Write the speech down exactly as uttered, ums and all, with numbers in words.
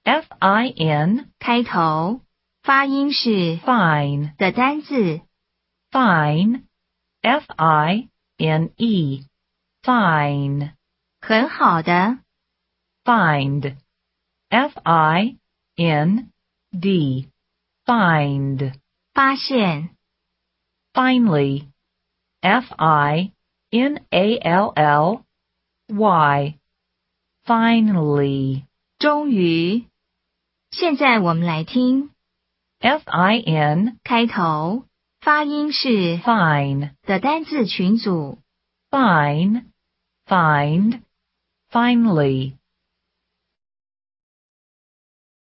F I N 开头，发音是 fine 的单字。 fine F I N E fine 很好的， find F I N D find 发现， finally F I N A L L Y finally 终于。现在我们来听 F I N 开头，发音是 fine 的单字群组。 fine find finally